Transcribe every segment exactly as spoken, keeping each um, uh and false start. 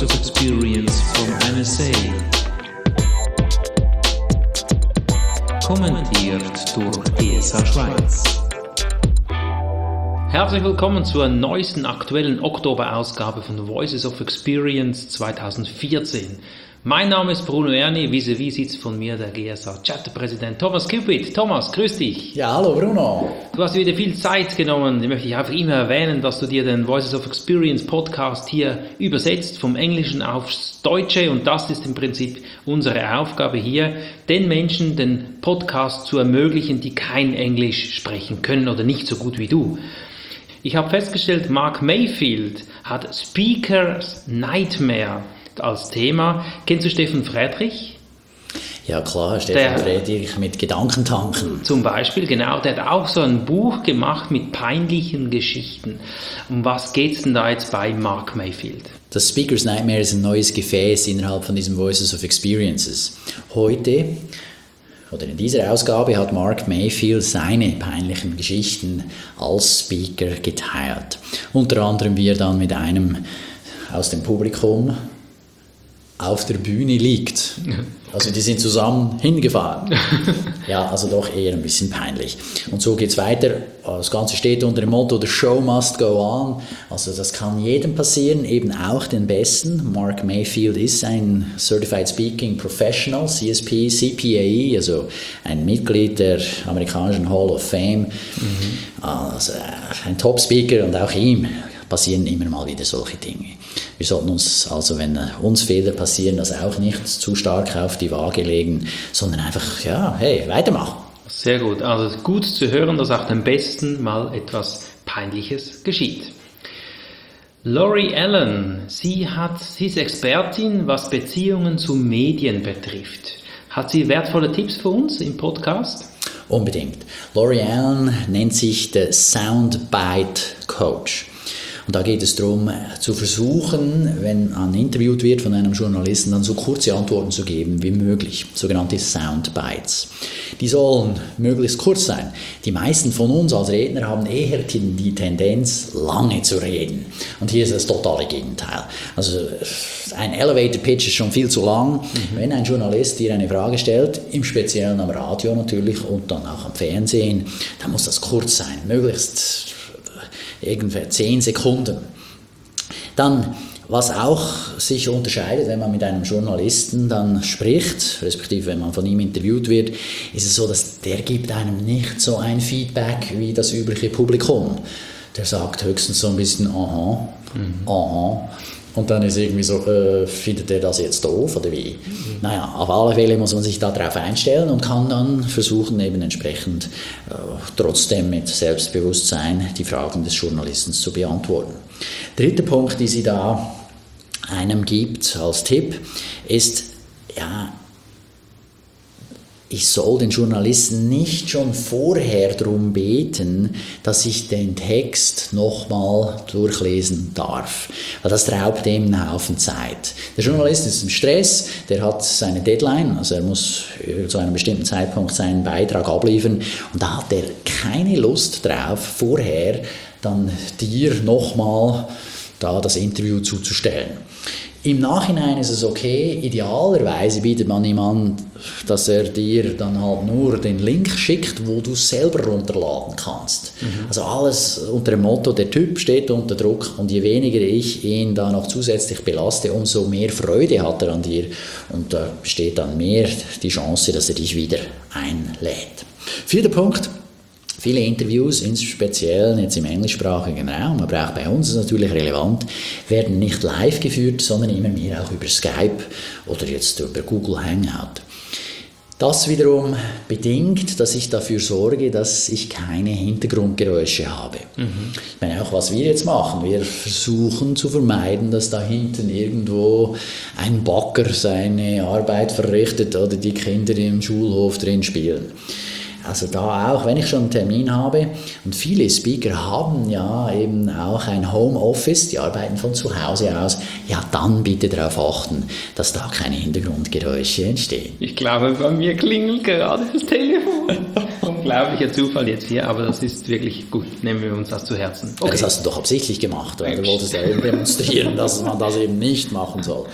of Experience from N S A. Kommentiert durch E S A Schweiz. Herzlich willkommen zur neuesten aktuellen Oktoberausgabe von Voices of Experience zwanzig vierzehn. Mein Name ist Bruno Erni, vis-à-vis sitzt von mir der G S A-Chat-Präsident Thomas Cupid. Thomas, grüß dich. Ja, hallo Bruno. Du hast wieder viel Zeit genommen. Ich möchte einfach immer erwähnen, dass du dir den Voices of Experience Podcast hier übersetzt, vom Englischen aufs Deutsche. Und das ist im Prinzip unsere Aufgabe hier, den Menschen den Podcast zu ermöglichen, die kein Englisch sprechen können oder nicht so gut wie du. Ich habe festgestellt, Mark Mayfield hat Speaker's Nightmare als Thema. Kennst du Steffen Friedrich? Ja klar, Steffen Friedrich mit Gedankentanken. Zum Beispiel, genau. Der hat auch so ein Buch gemacht mit peinlichen Geschichten. Um was geht's denn da jetzt bei Mark Mayfield? Das Speaker's Nightmare ist ein neues Gefäß innerhalb von diesem Voices of Experiences. Heute oder in dieser Ausgabe hat Mark Mayfield seine peinlichen Geschichten als Speaker geteilt. Unter anderem, wie er dann mit einem aus dem Publikum auf der Bühne liegt. Also die sind zusammen hingefahren. Ja, also doch eher ein bisschen peinlich. Und so geht's weiter. Das Ganze steht unter dem Motto The Show must go on. Also das kann jedem passieren, eben auch den Besten. Mark Mayfield ist ein Certified Speaking Professional, C S P, C P A E, also ein Mitglied der amerikanischen Hall of Fame. Mhm. Also ein Top-Speaker, und auch ihm passieren immer mal wieder solche Dinge. Wir sollten uns also, wenn uns Fehler passieren, das auch nicht zu stark auf die Waage legen, sondern einfach, ja, hey, weitermachen. Sehr gut. Also gut zu hören, dass auch dem Besten mal etwas Peinliches geschieht. Laurie Allen, sie, hat, sie ist Expertin, was Beziehungen zu Medien betrifft. Hat sie wertvolle Tipps für uns im Podcast? Unbedingt. Laurie Allen nennt sich der Soundbite Coach. Und da geht es darum, zu versuchen, wenn man interviewt wird von einem Journalisten, dann so kurze Antworten zu geben wie möglich, sogenannte Soundbites. Die sollen möglichst kurz sein. Die meisten von uns als Redner haben eher die Tendenz, lange zu reden. Und hier ist das totale Gegenteil. Also ein Elevator Pitch ist schon viel zu lang. Mhm. Wenn ein Journalist dir eine Frage stellt, im Speziellen am Radio natürlich und dann auch am Fernsehen, dann muss das kurz sein, möglichst ungefähr zehn Sekunden. Dann, was auch sich unterscheidet, wenn man mit einem Journalisten dann spricht, respektive wenn man von ihm interviewt wird, ist es so, dass der gibt einem nicht so ein Feedback wie das übliche Publikum. Der sagt höchstens so ein bisschen aha, mhm. aha. Und dann ist irgendwie so, äh, findet er das jetzt doof oder wie? Mhm. Naja, auf alle Fälle muss man sich darauf einstellen und kann dann versuchen, eben entsprechend äh, trotzdem mit Selbstbewusstsein die Fragen des Journalisten zu beantworten. Dritter Punkt, den sie da einem gibt als Tipp, ist, ja, ich soll den Journalisten nicht schon vorher darum beten, dass ich den Text nochmal durchlesen darf. Weil das raubt ihm einen Haufen Zeit. Der Journalist ist im Stress, der hat seine Deadline, also er muss zu einem bestimmten Zeitpunkt seinen Beitrag abliefern, und da hat er keine Lust drauf, vorher dann dir nochmal da das Interview zuzustellen. Im Nachhinein ist es okay, idealerweise bietet man ihm an, dass er dir dann halt nur den Link schickt, wo du es selber runterladen kannst. Mhm. Also alles unter dem Motto, der Typ steht unter Druck, und je weniger ich ihn da noch zusätzlich belaste, umso mehr Freude hat er an dir, und da besteht dann mehr die Chance, dass er dich wieder einlädt. Vierter Punkt. Viele Interviews, insbesondere jetzt im englischsprachigen Raum, aber auch bei uns ist natürlich relevant, werden nicht live geführt, sondern immer mehr auch über Skype oder jetzt über Google Hangout. Das wiederum bedingt, dass ich dafür sorge, dass ich keine Hintergrundgeräusche habe. Mhm. Ich meine auch, was wir jetzt machen, wir versuchen zu vermeiden, dass da hinten irgendwo ein Bagger seine Arbeit verrichtet oder die Kinder im Schulhof drin spielen. Also da auch, wenn ich schon einen Termin habe, und viele Speaker haben ja eben auch ein Homeoffice, die arbeiten von zu Hause aus, ja dann bitte darauf achten, dass da keine Hintergrundgeräusche entstehen. Ich glaube, bei mir klingelt gerade das Telefon. Unglaublicher Zufall jetzt hier, aber das ist wirklich gut. Nehmen wir uns das zu Herzen. Okay. Das hast du doch absichtlich gemacht, weil du wolltest ja eben demonstrieren, dass man das eben nicht machen soll.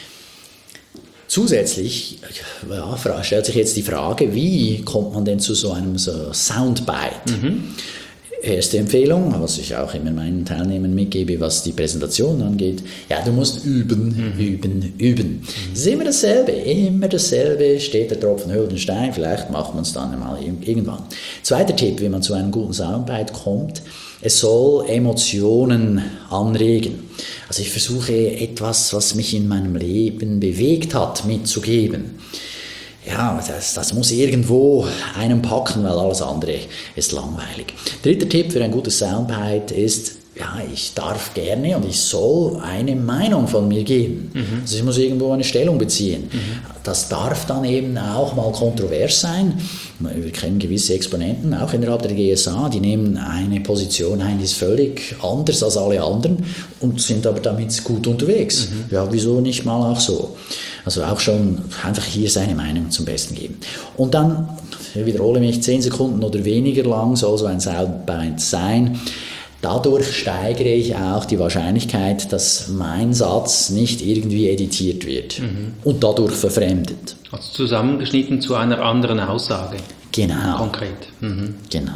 Zusätzlich ja, stellt sich jetzt die Frage, wie kommt man denn zu so einem so Soundbite? Mhm. Erste Empfehlung, was ich auch immer meinen Teilnehmern mitgebe, was die Präsentation angeht, ja, du musst üben, mhm. üben, üben. Mhm. Es ist immer dasselbe, immer dasselbe, steht der Tropfen höhlt den Stein, vielleicht macht man es dann einmal irgendwann. Zweiter Tipp, wie man zu einem guten Soundbite kommt, es soll Emotionen anregen. Also ich versuche etwas, was mich in meinem Leben bewegt hat, mitzugeben. Ja, das, das muss irgendwo einen packen, weil alles andere ist langweilig. Dritter Tipp für ein gutes Soundbite ist, ja, ich darf gerne und ich soll eine Meinung von mir geben. Mhm. Also ich muss irgendwo eine Stellung beziehen. Mhm. Das darf dann eben auch mal kontrovers sein. Wir kennen gewisse Exponenten, auch innerhalb der G S A, die nehmen eine Position ein, die ist völlig anders als alle anderen und sind aber damit gut unterwegs. Mhm. Ja, wieso nicht mal auch so? Also auch schon einfach hier seine Meinung zum Besten geben. Und dann, ich wiederhole mich, zehn Sekunden oder weniger lang soll so ein Soundbite sein. Dadurch steigere ich auch die Wahrscheinlichkeit, dass mein Satz nicht irgendwie editiert wird mhm. und dadurch verfremdet. Also zusammengeschnitten zu einer anderen Aussage. Genau. Konkret. Mhm. Genau.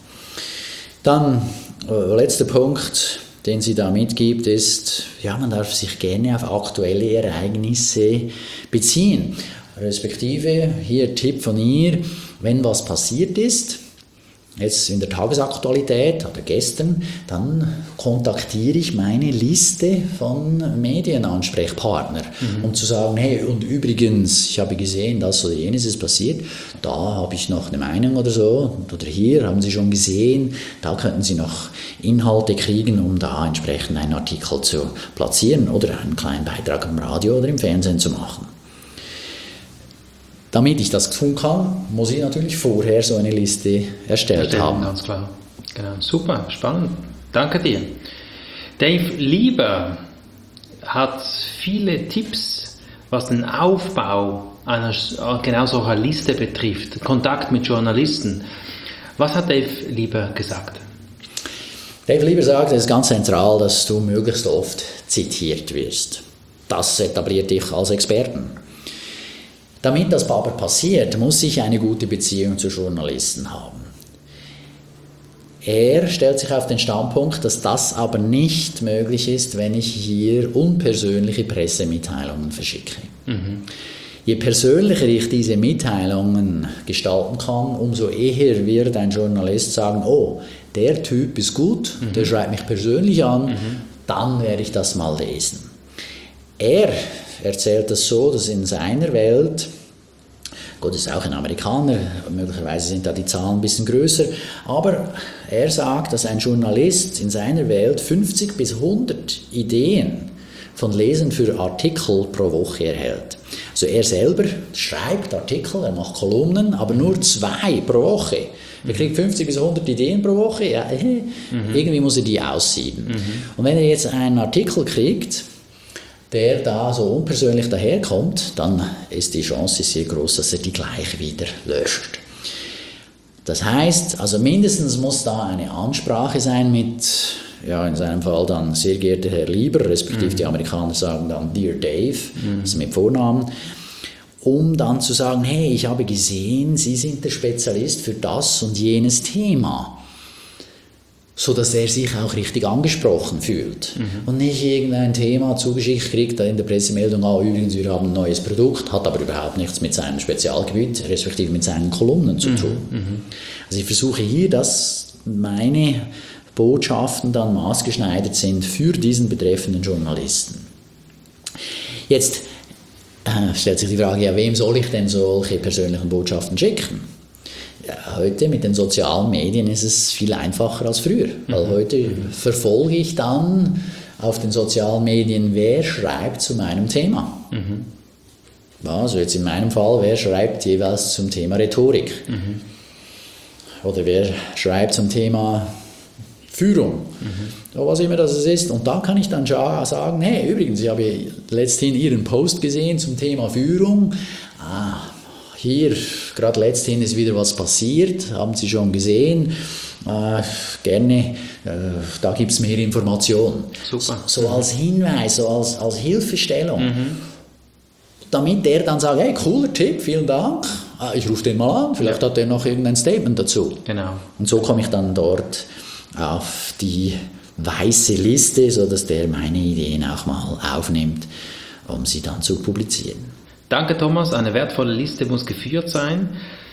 Dann, äh, letzter Punkt, den sie da mitgibt, ist, ja, man darf sich gerne auf aktuelle Ereignisse beziehen. Respektive, hier Tipp von ihr, wenn was passiert ist, jetzt in der Tagesaktualität oder gestern, dann kontaktiere ich meine Liste von Medienansprechpartnern, mhm. um zu sagen, hey, und übrigens, ich habe gesehen, das oder jenes ist passiert, da habe ich noch eine Meinung oder so, oder hier haben Sie schon gesehen, da könnten Sie noch Inhalte kriegen, um da entsprechend einen Artikel zu platzieren oder einen kleinen Beitrag im Radio oder im Fernsehen zu machen. Damit ich das tun kann, muss ich natürlich vorher so eine Liste erstellt Erstellen, haben. Ganz klar. Genau. Super, spannend. Danke dir. Dave Lieber hat viele Tipps, was den Aufbau einer genau solcher Liste betrifft, Kontakt mit Journalisten. Was hat Dave Lieber gesagt? Dave Lieber sagt, es ist ganz zentral, dass du möglichst oft zitiert wirst. Das etabliert dich als Experten. Damit das aber passiert, muss ich eine gute Beziehung zu Journalisten haben. Er stellt sich auf den Standpunkt, dass das aber nicht möglich ist, wenn ich hier unpersönliche Pressemitteilungen verschicke. Mhm. Je persönlicher ich diese Mitteilungen gestalten kann, umso eher wird ein Journalist sagen, oh, der Typ ist gut, mhm. der schreibt mich persönlich an, mhm. dann werde ich das mal lesen. Er erzählt das so, dass in seiner Welt, Gott ist auch ein Amerikaner, möglicherweise sind da die Zahlen ein bisschen größer, aber er sagt, dass ein Journalist in seiner Welt fünfzig bis hundert Ideen von Lesern für Artikel pro Woche erhält. Also er selber schreibt Artikel, er macht Kolumnen, aber nur zwei pro Woche. Er kriegt fünfzig bis hundert Ideen pro Woche, ja, mhm. irgendwie muss er die aussieben. Mhm. Und wenn er jetzt einen Artikel kriegt, der da so unpersönlich daherkommt, dann ist die Chance sehr groß, dass er die gleich wieder löscht. Das heißt, also mindestens muss da eine Ansprache sein mit, ja, in seinem Fall dann sehr geehrter Herr Lieber, respektive mhm. die Amerikaner sagen dann Dear Dave, mhm. also mit Vornamen, um dann zu sagen, hey, ich habe gesehen, Sie sind der Spezialist für das und jenes Thema. So dass er sich auch richtig angesprochen fühlt mhm. und nicht irgendein Thema zugeschickt kriegt in der Pressemeldung, ah, übrigens, wir haben ein neues Produkt, hat aber überhaupt nichts mit seinem Spezialgebiet, respektive mit seinen Kolumnen zu tun. Mhm. Also ich versuche hier, dass meine Botschaften dann maßgeschneidert sind für diesen betreffenden Journalisten. Jetzt äh, stellt sich die Frage, ja, wem soll ich denn solche persönlichen Botschaften schicken? Ja, heute mit den sozialen Medien ist es viel einfacher als früher, weil mhm. heute verfolge ich dann auf den sozialen Medien, wer schreibt zu meinem Thema. Mhm. Also jetzt in meinem Fall, wer schreibt jeweils zum Thema Rhetorik. Mhm. oder wer schreibt zum Thema Führung, mhm. was immer das ist. Und da kann ich dann sagen, hey, übrigens, ich habe letzthin Ihren Post gesehen zum Thema Führung. Ah, hier, gerade letzthin ist wieder was passiert, haben Sie schon gesehen. Äh, gerne, äh, da gibt es mehr Informationen. Super. So, so als Hinweis, so als, als Hilfestellung. Mhm. Damit der dann sagt, hey, cooler Tipp, vielen Dank, ich rufe den mal an, vielleicht hat er noch irgendein Statement dazu. Genau. Und so komme ich dann dort auf die weiße Liste, sodass der meine Ideen auch mal aufnimmt, um sie dann zu publizieren. Danke, Thomas. Eine wertvolle Liste muss geführt sein.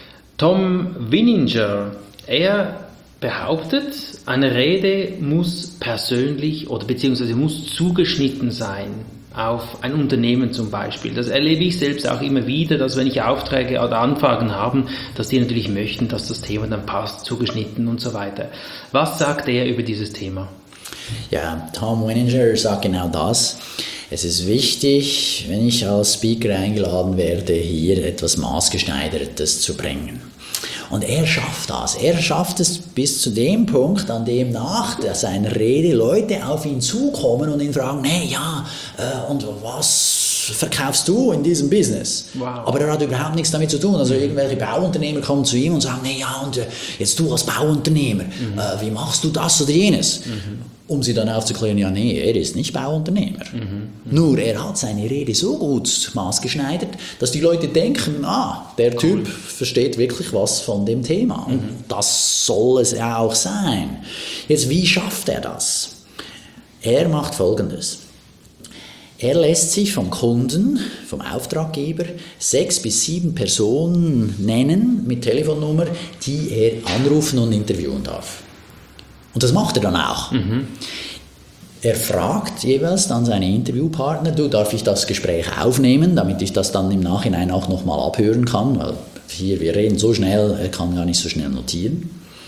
Tom Winninger, er behauptet, eine Rede muss persönlich oder beziehungsweise muss zugeschnitten sein auf ein Unternehmen zum Beispiel. Das erlebe ich selbst auch immer wieder, dass wenn ich Aufträge oder Anfragen habe, dass die natürlich möchten, dass das Thema dann passt, zugeschnitten und so weiter. Was sagt er über dieses Thema? Ja, Tom Winninger sagt genau das. Es ist wichtig, wenn ich als Speaker eingeladen werde, hier etwas Maßgeschneidertes zu bringen. Und er schafft das. Er schafft es bis zu dem Punkt, an dem nach seiner Rede Leute auf ihn zukommen und ihn fragen, hey, ja, äh, und was verkaufst du in diesem Business? Wow. Aber er hat überhaupt nichts damit zu tun. Also irgendwelche Bauunternehmer kommen zu ihm und sagen, hey, ja, und äh, jetzt du als Bauunternehmer, mhm. äh, wie machst du das oder jenes? Mhm. Um sie dann aufzuklären, ja, nee, er ist nicht Bauunternehmer. Mhm. Nur er hat seine Rede so gut maßgeschneidert, dass die Leute denken, ah, der cool. Typ versteht wirklich was von dem Thema. Und mhm. das soll es ja auch sein. Jetzt, wie schafft er das? Er macht Folgendes. Er lässt sich vom Kunden, vom Auftraggeber, sechs bis sieben Personen nennen mit Telefonnummer, die er anrufen und interviewen darf. Und das macht er dann auch. Mhm. Er fragt jeweils dann seine Interviewpartner, du, darf ich das Gespräch aufnehmen, damit ich das dann im Nachhinein auch nochmal abhören kann, weil hier, wir reden so schnell, er kann gar nicht so schnell notieren.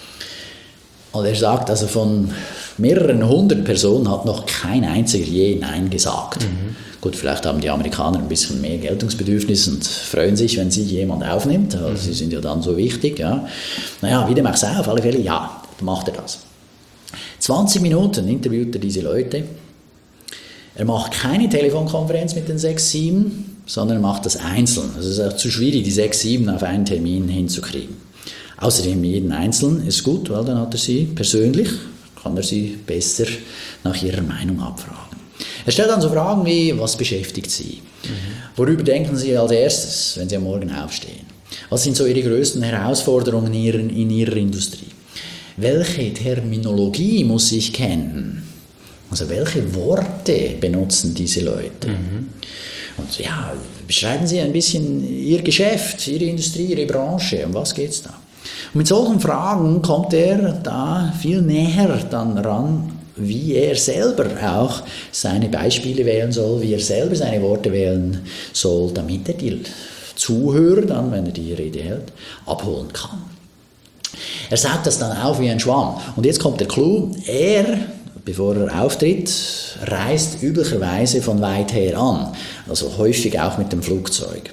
Und er sagt, also von mehreren hundert Personen hat noch kein einziger je Nein gesagt. Mhm. Gut, vielleicht haben die Amerikaner ein bisschen mehr Geltungsbedürfnis und freuen sich, wenn sich jemand aufnimmt, also mhm. sie sind ja dann so wichtig. Ja. Naja, wie dem auch sei, auf alle Fälle, ja, dann macht er das. zwanzig Minuten interviewt er diese Leute. Er macht keine Telefonkonferenz mit den sechs, sieben, sondern er macht das einzeln. Also es ist auch zu schwierig, die sechs, sieben auf einen Termin hinzukriegen. Außerdem jeden Einzelnen ist gut, weil dann hat er sie persönlich, kann er sie besser nach ihrer Meinung abfragen. Er stellt dann so Fragen wie, was beschäftigt Sie? Mhm. Worüber denken Sie als erstes, wenn Sie am Morgen aufstehen? Was sind so Ihre größten Herausforderungen in Ihrer, in Ihrer Industrie? Welche Terminologie muss ich kennen? Also welche Worte benutzen diese Leute? Mhm. Und ja, beschreiben Sie ein bisschen Ihr Geschäft, Ihre Industrie, Ihre Branche, um was geht es da? Und mit solchen Fragen kommt er da viel näher dann ran, wie er selber auch seine Beispiele wählen soll, wie er selber seine Worte wählen soll, damit er die Zuhörer dann, wenn er die Rede hält, abholen kann. Er saugt das dann auf wie ein Schwamm. Und jetzt kommt der Clou. Er, bevor er auftritt, reist üblicherweise von weit her an. Also häufig auch mit dem Flugzeug.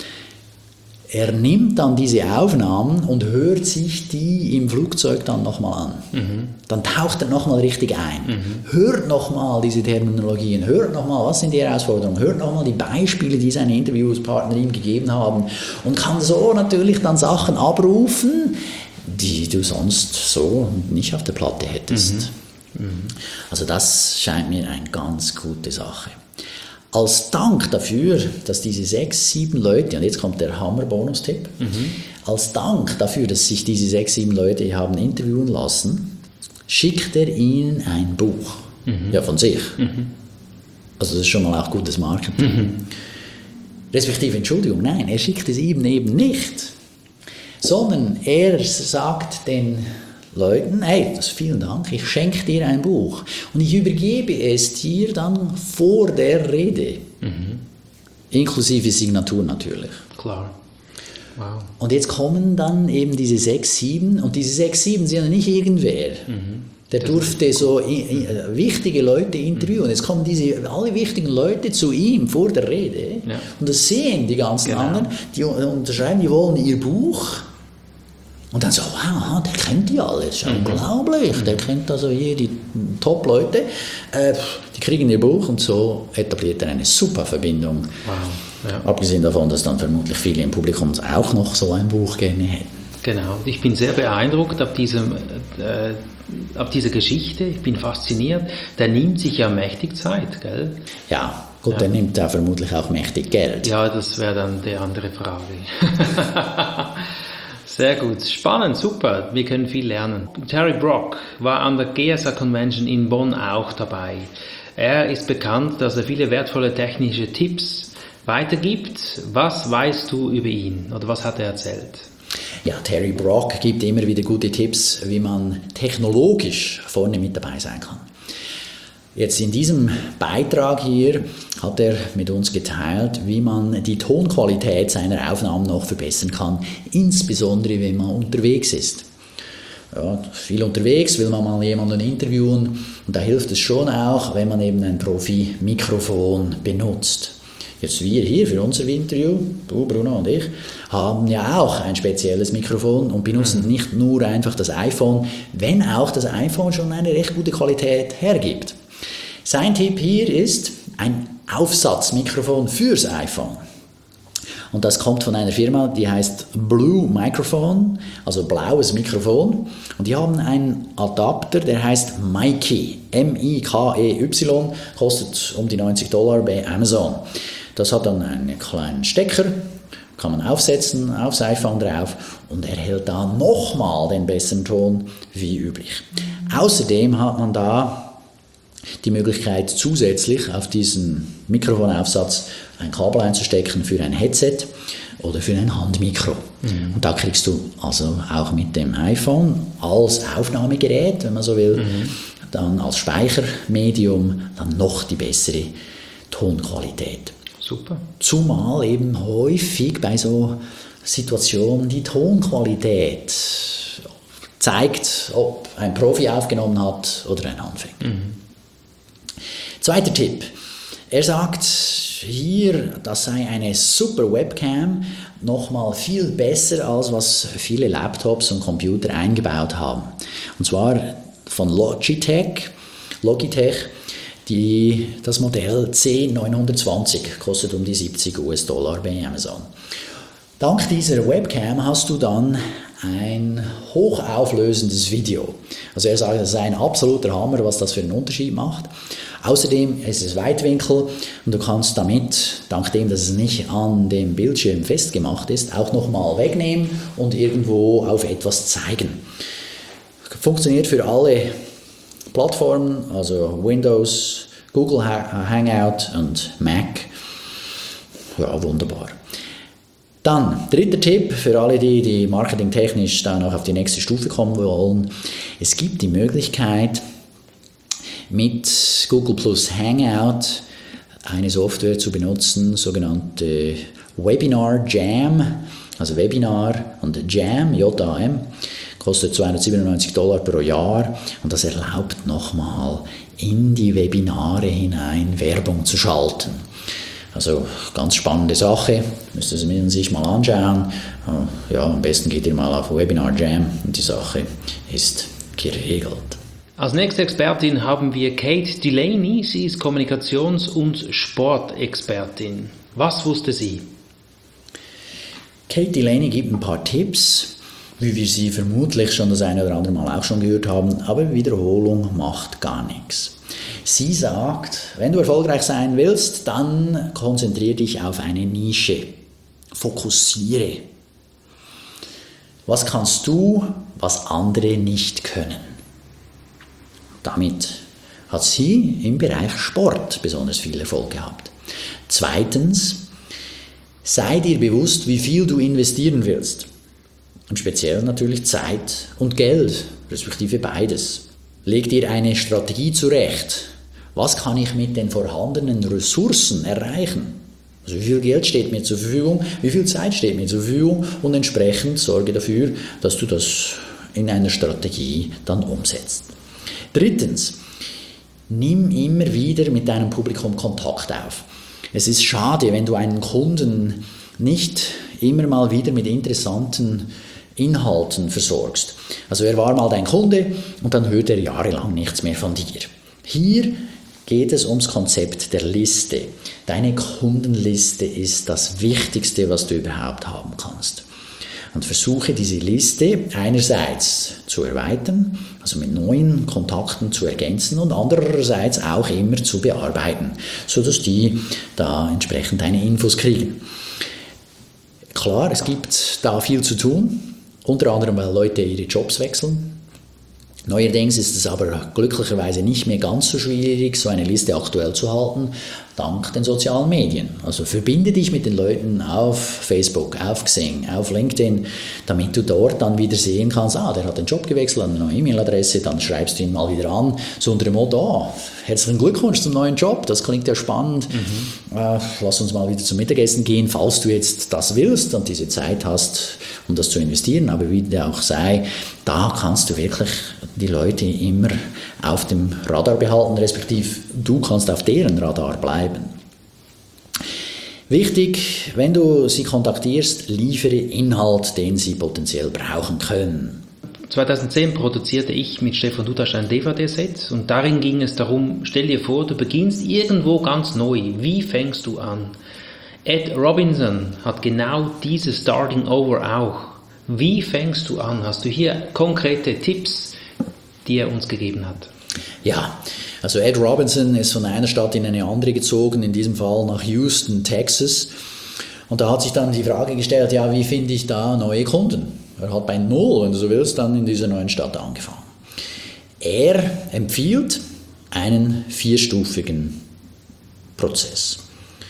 Er nimmt dann diese Aufnahmen und hört sich die im Flugzeug dann nochmal an. Mhm. Dann taucht er nochmal richtig ein. Mhm. Hört nochmal diese Terminologien, hört nochmal, was sind die Herausforderungen, hört nochmal die Beispiele, die seine Interviewspartner ihm gegeben haben und kann so natürlich dann Sachen abrufen, die du sonst so nicht auf der Platte hättest. Mhm. Mhm. Also das scheint mir eine ganz gute Sache. Als Dank dafür, dass diese sechs, sieben Leute, und jetzt kommt der Hammer-Bonus-Tipp, mhm. als Dank dafür, dass sich diese sechs, sieben Leute haben interviewen lassen, schickt er ihnen ein Buch. Mhm. Ja, von sich. Mhm. Also das ist schon mal auch gutes Marketing. Mhm. Respektive, Entschuldigung, nein, er schickt es ihm eben nicht. Sondern er sagt den Leuten, hey, das, vielen Dank, ich schenke dir ein Buch und ich übergebe es dir dann vor der Rede. Mhm. Inklusive Signatur natürlich. Klar. Wow. Und jetzt kommen dann eben diese sechs, sieben und diese sechs, sieben sind ja nicht irgendwer. Mhm. Der das durfte so i- i- wichtige Leute interviewen. Mhm. Jetzt kommen diese alle wichtigen Leute zu ihm vor der Rede ja. und das sehen die ganzen genau. anderen, die unterschreiben, die wollen ihr Buch. Und dann so, wow, der kennt die alle, das ist ja mhm. unglaublich, der kennt also hier die Top-Leute, äh, die kriegen ihr Buch und so etabliert er eine super Verbindung. Wow. Ja. Abgesehen davon, dass dann vermutlich viele im Publikum auch noch so ein Buch gerne hätten. Genau, ich bin sehr beeindruckt ab, diesem, äh, ab dieser Geschichte, ich bin fasziniert, der nimmt sich ja mächtig Zeit, gell? Ja. Gut, ja. der nimmt da vermutlich auch mächtig Geld. Ja, das wäre dann die andere Frage. Sehr gut, spannend, super, wir können viel lernen. Terry Brock war an der G S A Convention in Bonn auch dabei. Er ist bekannt, dass er viele wertvolle technische Tipps weitergibt. Was weißt du über ihn oder was hat er erzählt? Ja, Terry Brock gibt immer wieder gute Tipps, wie man technologisch vorne mit dabei sein kann. Jetzt in diesem Beitrag hier hat er mit uns geteilt, wie man die Tonqualität seiner Aufnahmen noch verbessern kann, insbesondere wenn man unterwegs ist. Ja, viel unterwegs, will man mal jemanden interviewen und da hilft es schon auch, wenn man eben ein Profi-Mikrofon benutzt. Jetzt wir hier für unser Interview, du Bruno und ich, haben ja auch ein spezielles Mikrofon und benutzen mhm. nicht nur einfach das iPhone, wenn auch das iPhone schon eine recht gute Qualität hergibt. Sein Tipp hier ist ein Aufsatzmikrofon fürs iPhone. Und das kommt von einer Firma, die heißt Blue Microphone, also blaues Mikrofon. Und die haben einen Adapter, der heißt Mikey, M I K E Y, kostet um die neunzig Dollar bei Amazon. Das hat dann einen kleinen Stecker, kann man aufsetzen, aufs iPhone drauf und erhält da nochmal den besseren Ton wie üblich. Außerdem hat man da die Möglichkeit, zusätzlich auf diesen Mikrofonaufsatz ein Kabel einzustecken für ein Headset oder für ein Handmikro. Mhm. Und da kriegst du also auch mit dem iPhone als Aufnahmegerät, wenn man so will, mhm. dann als Speichermedium dann noch die bessere Tonqualität. Super. Zumal eben häufig bei so Situationen die Tonqualität zeigt, ob ein Profi aufgenommen hat oder ein Anfänger. Mhm. Zweiter Tipp. Er sagt hier, das sei eine super Webcam, nochmal viel besser als was viele Laptops und Computer eingebaut haben. Und zwar von Logitech, Logitech, die, das Modell C neunhundertzwanzig kostet um die siebzig US-Dollar bei Amazon. Dank dieser Webcam hast du dann ein hochauflösendes Video. Also er sagt, das ist ein absoluter Hammer, was das für einen Unterschied macht. Außerdem ist es Weitwinkel und du kannst damit, dank dem, dass es nicht an dem Bildschirm festgemacht ist, auch nochmal wegnehmen und irgendwo auf etwas zeigen. Funktioniert für alle Plattformen, also Windows, Google Hangout und Mac. Ja, wunderbar. Dann, dritter Tipp für alle, die, die marketingtechnisch da noch auf die nächste Stufe kommen wollen. Es gibt die Möglichkeit, mit Google Plus Hangout eine Software zu benutzen, sogenannte Webinar Jam, also Webinar und Jam, J A M, kostet zweihundertsiebenundneunzig Dollar pro Jahr und das erlaubt nochmal in die Webinare hinein Werbung zu schalten. Also ganz spannende Sache, müsst ihr Sie sich mal anschauen. Ja, am besten geht ihr mal auf Webinar Jam und die Sache ist geregelt. Als nächste Expertin haben wir Kate Delaney. Sie ist Kommunikations- und Sportexpertin. Was wusste sie? Kate Delaney gibt ein paar Tipps, wie wir sie vermutlich schon das eine oder andere Mal auch schon gehört haben, aber Wiederholung macht gar nichts. Sie sagt, wenn du erfolgreich sein willst, dann konzentriere dich auf eine Nische. Fokussiere. Was kannst du, was andere nicht können? Damit hat sie im Bereich Sport besonders viel Erfolg gehabt. Zweitens, sei dir bewusst, wie viel du investieren willst. Und speziell natürlich Zeit und Geld, respektive beides. Leg dir eine Strategie zurecht. Was kann ich mit den vorhandenen Ressourcen erreichen? Also wie viel Geld steht mir zur Verfügung, wie viel Zeit steht mir zur Verfügung und entsprechend sorge dafür, dass du das in einer Strategie dann umsetzt. Drittens, nimm immer wieder mit deinem Publikum Kontakt auf. Es ist schade, wenn du einen Kunden nicht immer mal wieder mit interessanten Inhalten versorgst. Also er war mal dein Kunde und dann hört er jahrelang nichts mehr von dir. Hier geht es ums Konzept der Liste. Deine Kundenliste ist das Wichtigste, was du überhaupt haben kannst. Und versuche diese Liste einerseits zu erweitern, also mit neuen Kontakten zu ergänzen und andererseits auch immer zu bearbeiten, sodass die da entsprechend deine Infos kriegen. Klar, es gibt da viel zu tun, unter anderem, weil Leute ihre Jobs wechseln. Neuerdings ist es aber glücklicherweise nicht mehr ganz so schwierig, so eine Liste aktuell zu halten, dank den sozialen Medien. Also verbinde dich mit den Leuten auf Facebook, auf Xing, auf LinkedIn, damit du dort dann wieder sehen kannst, ah, der hat den Job gewechselt, eine neue E-Mail-Adresse, dann schreibst du ihn mal wieder an, so unter dem Motto, oh, herzlichen Glückwunsch zum neuen Job, das klingt ja spannend, mhm. äh, lass uns mal wieder zum Mittagessen gehen, falls du jetzt das willst und diese Zeit hast, um das zu investieren, aber wie der auch sei, da kannst du wirklich die Leute immer auf dem Radar behalten, respektive du kannst auf deren Radar bleiben. Wichtig, wenn du sie kontaktierst, liefere Inhalt, den sie potenziell brauchen können. zweitausendzehn produzierte ich mit Stefan Dudasch ein D V D-Set und darin ging es darum, stell dir vor, du beginnst irgendwo ganz neu. Wie fängst du an? Ed Robinson hat genau dieses Starting Over auch. Wie fängst du an? Hast du hier konkrete Tipps, die er uns gegeben hat? Ja, also Ed Robinson ist von einer Stadt in eine andere gezogen, in diesem Fall nach Houston, Texas. Und da hat sich dann die Frage gestellt, ja, wie finde ich da neue Kunden? Er hat bei Null, wenn du so willst, dann in dieser neuen Stadt angefangen. Er empfiehlt einen vierstufigen Prozess.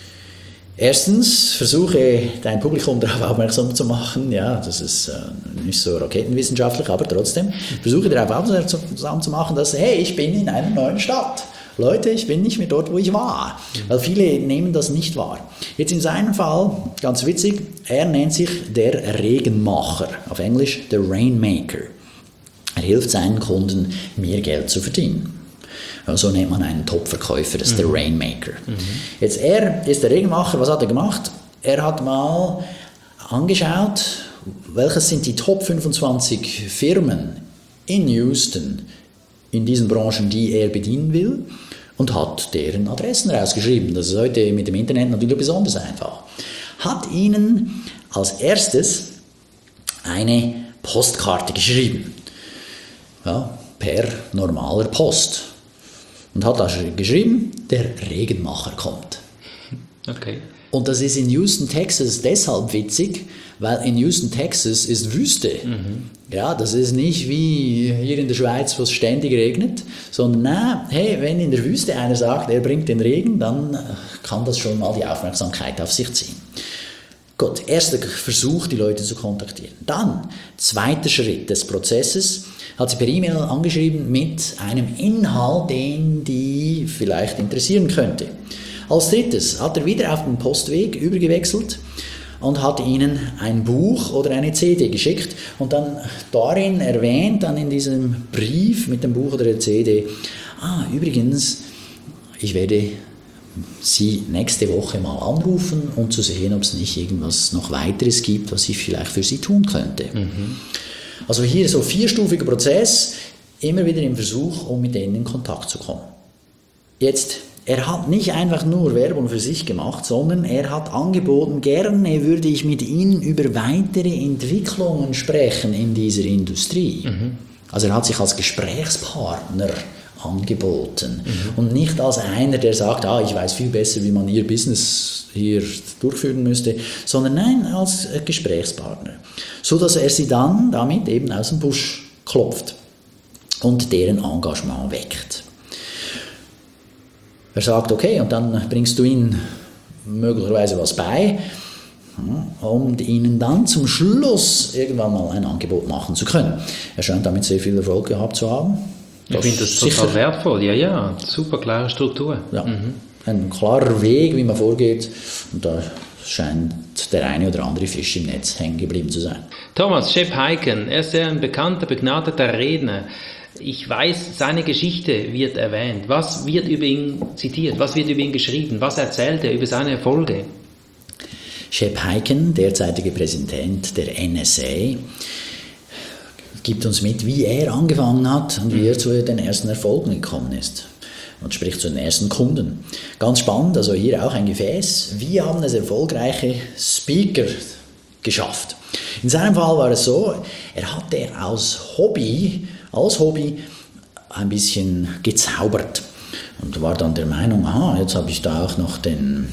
Erstens, versuche dein Publikum darauf aufmerksam zu machen, ja, das ist äh, nicht so raketenwissenschaftlich, aber trotzdem, versuche darauf aufmerksam zu machen, dass, hey, ich bin in einer neuen Stadt. Leute, ich bin nicht mehr dort, wo ich war. Weil viele nehmen das nicht wahr. Jetzt in seinem Fall, ganz witzig, er nennt sich der Regenmacher, auf Englisch der Rainmaker. Er hilft seinen Kunden, mehr Geld zu verdienen. So nennt man einen Top-Verkäufer, das ist mhm. der Rainmaker. Mhm. Jetzt, er ist der Regenmacher, was hat er gemacht? Er hat mal angeschaut, welches sind die Top fünfundzwanzig Firmen in Houston, in diesen Branchen, die er bedienen will, und hat deren Adressen rausgeschrieben. Das ist heute mit dem Internet natürlich besonders einfach. Hat ihnen als erstes eine Postkarte geschrieben, ja, per normaler Post. Und hat da geschrieben, der Regenmacher kommt. Okay. Und das ist in Houston, Texas deshalb witzig, weil in Houston, Texas ist Wüste. Mhm. Ja, das ist nicht wie hier in der Schweiz, wo es ständig regnet, sondern na, hey, wenn in der Wüste einer sagt, er bringt den Regen, dann kann das schon mal die Aufmerksamkeit auf sich ziehen. Gut, erster Versuch, die Leute zu kontaktieren. Dann, zweiter Schritt des Prozesses, hat sie per E-Mail angeschrieben mit einem Inhalt, den die vielleicht interessieren könnte. Als drittes hat er wieder auf den Postweg übergewechselt und hat ihnen ein Buch oder eine C D geschickt und dann darin erwähnt, dann in diesem Brief mit dem Buch oder der C D, ah, übrigens, ich werde Sie nächste Woche mal anrufen, um zu sehen, ob es nicht irgendwas noch weiteres gibt, was ich vielleicht für Sie tun könnte. Mhm. Also hier so vierstufiger Prozess, immer wieder im Versuch, um mit denen in Kontakt zu kommen. Jetzt, er hat nicht einfach nur Werbung für sich gemacht, sondern er hat angeboten, gerne würde ich mit Ihnen über weitere Entwicklungen sprechen in dieser Industrie. Mhm. Also er hat sich als Gesprächspartner angeboten mhm. und nicht als einer, der sagt, ah, ich weiß viel besser, wie man Ihr Business hier durchführen müsste, sondern nein, als Gesprächspartner, so dass er sie dann damit eben aus dem Busch klopft und deren Engagement weckt. Er sagt, okay, und dann bringst du ihnen möglicherweise was bei, um ihnen dann zum Schluss irgendwann mal ein Angebot machen zu können. Er scheint damit sehr viel Erfolg gehabt zu haben. Ich finde das total sicher wertvoll, ja, ja, super klare Struktur. Ja, mhm. Ein klarer Weg, wie man vorgeht, und da scheint der eine oder andere Fisch im Netz hängen geblieben zu sein. Thomas, Shep Hyken, er ist ja ein bekannter, begnadeter Redner. Ich weiß, seine Geschichte wird erwähnt. Was wird über ihn zitiert? Was wird über ihn geschrieben? Was erzählt er über seine Erfolge? Shep Hyken, derzeitiger Präsident der N S A, gibt uns mit, wie er angefangen hat und wie er zu den ersten Erfolgen gekommen ist. Und spricht zu den ersten Kunden. Ganz spannend, also hier auch ein Gefäß. Wie haben es erfolgreiche Speaker geschafft? In seinem Fall war es so, er hatte aus Hobby, als Hobby ein bisschen gezaubert und war dann der Meinung, aha, jetzt habe ich da auch noch den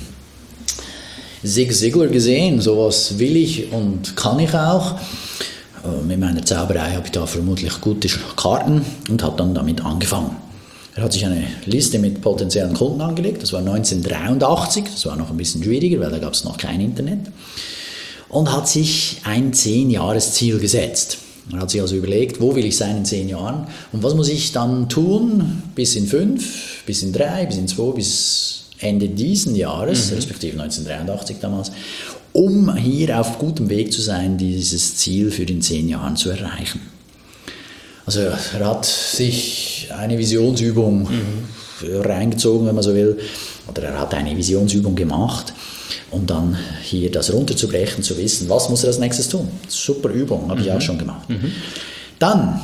Zig Ziglar gesehen, sowas will ich und kann ich auch. Mit meiner Zauberei habe ich da vermutlich gute Karten und hat dann damit angefangen. Er hat sich eine Liste mit potenziellen Kunden angelegt, das war neunzehnhundertdreiundachtzig, das war noch ein bisschen schwieriger, weil da gab es noch kein Internet, und hat sich ein zehn-Jahres-Ziel gesetzt. Er hat sich also überlegt, wo will ich sein in zehn Jahren und was muss ich dann tun bis in fünf, bis in drei, bis in zwei, bis Ende diesen Jahres, mhm. respektive neunzehnhundertdreiundachtzig damals, um hier auf gutem Weg zu sein, dieses Ziel für in zehn Jahren zu erreichen. Also er hat sich eine Visionsübung mhm. reingezogen, wenn man so will, oder er hat eine Visionsübung gemacht, um dann hier das runterzubrechen, zu wissen, was muss er als nächstes tun. Super Übung, habe mhm. ich auch schon gemacht. Mhm. Dann,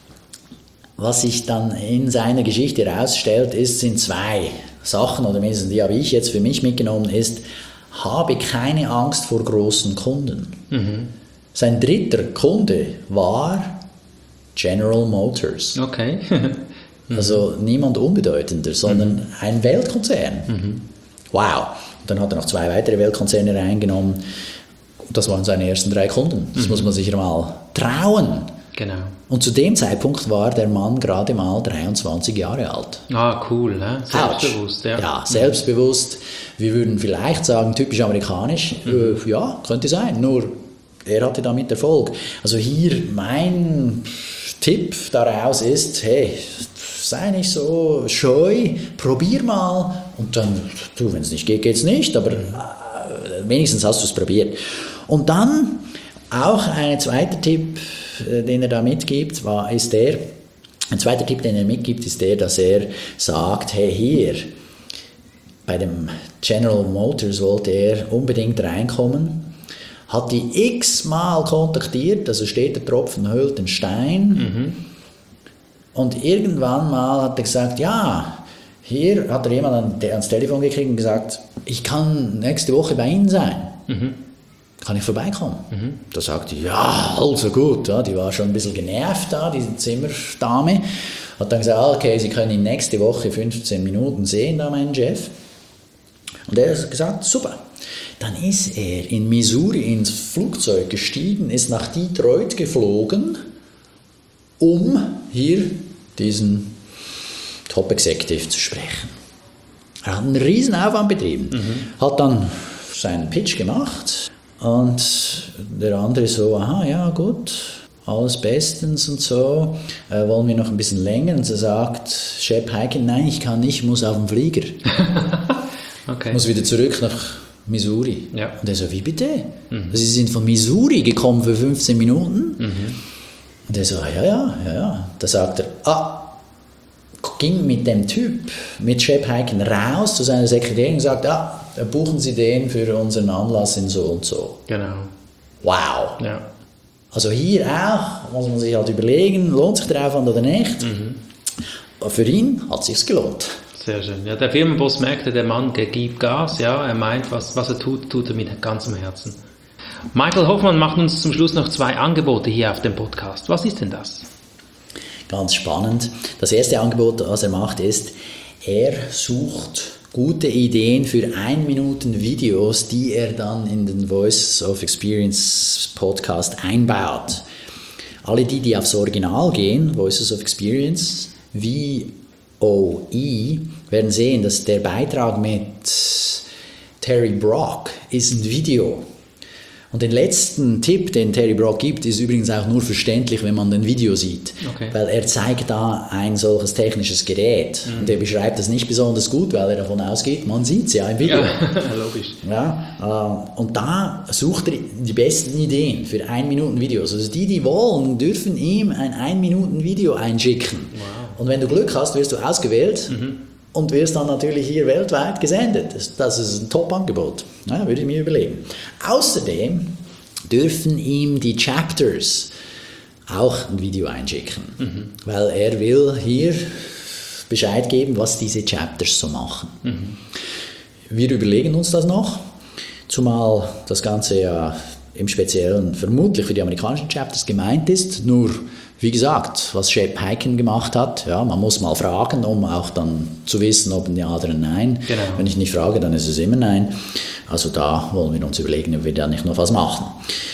was sich dann in seiner Geschichte herausstellt, ist, sind zwei Sachen, oder mindestens die habe ich jetzt für mich mitgenommen, ist, habe keine Angst vor großen Kunden. Mhm. Sein dritter Kunde war General Motors. Okay. mhm. Also niemand unbedeutender, sondern mhm. ein Weltkonzern. Mhm. Wow. Und dann hat er noch zwei weitere Weltkonzerne reingenommen. Und das waren seine ersten drei Kunden. Das mhm. muss man sich mal trauen. Genau. Und zu dem Zeitpunkt war der Mann gerade mal dreiundzwanzig Jahre alt. Ah, cool. Ne? Selbstbewusst. Ja. ja, selbstbewusst. Wir würden vielleicht sagen, typisch amerikanisch. Mhm. Äh, ja, könnte sein. Nur, er hatte damit Erfolg. Also hier mein Tipp daraus ist, hey, sei nicht so scheu, probier mal und dann, du, wenn es nicht geht, geht es nicht, aber äh, wenigstens hast du es probiert. Und dann auch ein zweiter Tipp, äh, den er da mitgibt, war, ist der, ein zweiter Tipp, den er mitgibt, ist der, dass er sagt, hey, hier, bei dem General Motors wollte er unbedingt reinkommen, hat die x-mal kontaktiert, also steht der Tropfen höhlt den Stein. Mhm. Und irgendwann mal hat er gesagt, ja, hier hat er jemand ans Telefon gekriegt und gesagt, ich kann nächste Woche bei Ihnen sein. Mhm. Kann ich vorbeikommen? Mhm. Da sagte ich, ja, also gut. Ja, die war schon ein bisschen genervt da, diese Zimmerdame. Hat dann gesagt, okay, Sie können ihn nächste Woche fünfzehn Minuten sehen, da meinen Chef. Und er hat gesagt, super. Dann ist er in Missouri ins Flugzeug gestiegen, ist nach Detroit geflogen, um hier diesen Top Executive zu sprechen. Er hat einen riesen Aufwand betrieben, mhm. hat dann seinen Pitch gemacht und der andere so, aha, ja gut, alles bestens und so, äh, wollen wir noch ein bisschen länger? Und so sagt Shep Hyken, nein, ich kann nicht, ich muss auf den Flieger. Okay. Muss wieder zurück nach Missouri. Ja. Und er so, wie bitte? Mhm. Sie sind von Missouri gekommen für fünfzehn Minuten? Mhm. Und er so, ja, ja, ja, ja. Da sagt er, ah, ging mit dem Typ, mit Shep Hyken raus zu seiner Sekretärin und sagt, ah, buchen Sie den für unseren Anlass in so und so. Genau. Wow. Ja. Also hier auch, muss man sich halt überlegen, lohnt sich der Aufwand oder nicht? Mhm. Für ihn hat es sich gelohnt. Sehr schön. Ja, der Firmenboss merkte, der Mann gibt Gas, ja, er meint, was, was er tut, tut er mit ganzem Herzen. Michael Hoffmann macht uns zum Schluss noch zwei Angebote hier auf dem Podcast. Was ist denn das? Ganz spannend. Das erste Angebot, was er macht, ist, er sucht gute Ideen für ein Minuten Videos, die er dann in den Voice of Experience Podcast einbaut. Alle die, die aufs Original gehen, Voices of Experience, wie O E, werden sehen, dass der Beitrag mit Terry Brock ist ein Video. Und den letzten Tipp, den Terry Brock gibt, ist übrigens auch nur verständlich, wenn man den Video sieht. Okay. Weil er zeigt da ein solches technisches Gerät. Mhm. Und er beschreibt das nicht besonders gut, weil er davon ausgeht, man sieht es ja im Video. Ja, logisch. Ja, äh, und da sucht er die besten Ideen für ein Minuten Videos. Also die, die wollen, dürfen ihm ein ein Minuten Video einschicken. Wow. Und wenn du Glück hast, wirst du ausgewählt. Mhm. Und wirst dann natürlich hier weltweit gesendet. Das, das ist ein Top-Angebot. Ja, würde ich mir überlegen. Außerdem dürfen ihm die Chapters auch ein Video einschicken, mhm. weil er will hier Bescheid geben, was diese Chapters so machen. Mhm. Wir überlegen uns das noch, zumal das Ganze ja im Speziellen vermutlich für die amerikanischen Chapters gemeint ist, nur wie gesagt, was Shep Hyken gemacht hat, ja, man muss mal fragen, um auch dann zu wissen, ob ein Ja oder ein Nein. Genau. Wenn ich nicht frage, dann ist es immer Nein. Also da wollen wir uns überlegen, ob wir da nicht noch was machen.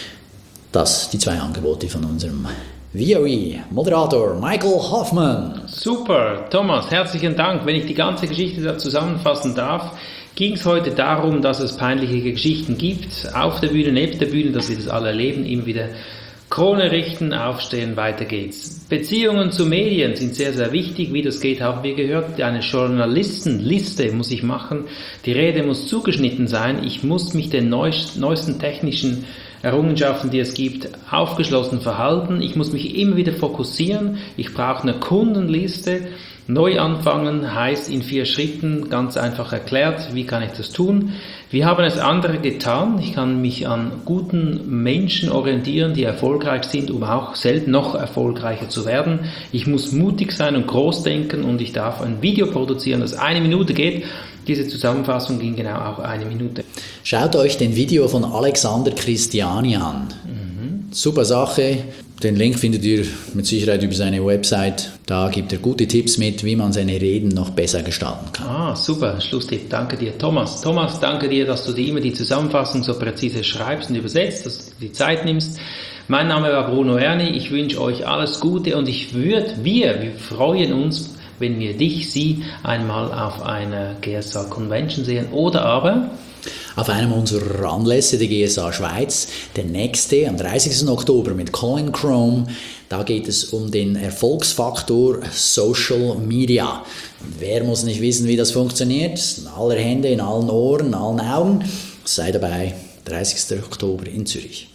Das die zwei Angebote von unserem V O E-Moderator Michael Hoffman. Super, Thomas, herzlichen Dank. Wenn ich die ganze Geschichte da zusammenfassen darf, ging es heute darum, dass es peinliche Geschichten gibt, auf der Bühne, neben der Bühne, dass wir das alle erleben, immer wieder Krone richten, aufstehen, weiter geht's. Beziehungen zu Medien sind sehr, sehr wichtig. Wie das geht, haben wir gehört. Eine Journalistenliste muss ich machen. Die Rede muss zugeschnitten sein. Ich muss mich den neuesten technischen Errungenschaften, die es gibt, aufgeschlossen verhalten. Ich muss mich immer wieder fokussieren. Ich brauche eine Kundenliste. Neu anfangen heißt in vier Schritten, ganz einfach erklärt, wie kann ich das tun. Wir haben es andere getan. Ich kann mich an guten Menschen orientieren, die erfolgreich sind, um auch selbst noch erfolgreicher zu werden. Ich muss mutig sein und groß denken und ich darf ein Video produzieren, das eine Minute geht. Diese Zusammenfassung ging genau auch eine Minute. Schaut euch den Video von Alexander Christiani an. Mhm. Super Sache. Den Link findet ihr mit Sicherheit über seine Website. Da gibt er gute Tipps mit, wie man seine Reden noch besser gestalten kann. Ah, super. Schlusstipp. Danke dir, Thomas. Thomas, danke dir, dass du dir immer die Zusammenfassung so präzise schreibst und übersetzt, dass du die Zeit nimmst. Mein Name war Bruno Erni. Ich wünsche euch alles Gute und ich würde, wir, wir freuen uns, wenn wir dich, sie einmal auf einer G S A Convention sehen oder aber auf einem unserer Anlässe der G S A Schweiz, der nächste am dreißigsten Oktober mit Colin Chrome. Da geht es um den Erfolgsfaktor Social Media. Und wer muss nicht wissen, wie das funktioniert? In aller Hände, in allen Ohren, in allen Augen. Sei dabei, dreißigsten Oktober in Zürich.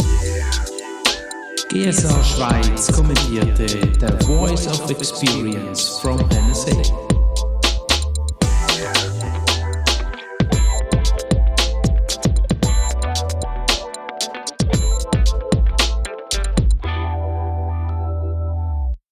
G S A Schweiz kommentierte The Voice of Experience from N S A.